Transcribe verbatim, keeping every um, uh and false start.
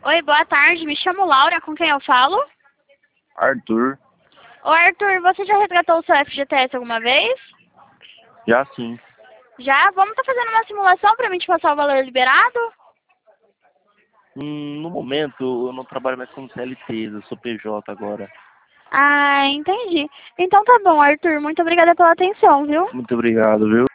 Oi, boa tarde. Me chamo Laura. Com quem eu falo? Arthur. Ô, Arthur, você já resgatou o seu F G T S alguma vez? Já sim. Já? Vamos estar fazendo uma simulação para mim te passar o valor liberado? Hum, no momento, eu não trabalho mais como C L T, eu sou P J agora. Ah, entendi. Então tá bom, Arthur. Muito obrigada pela atenção, viu? Muito obrigado, viu?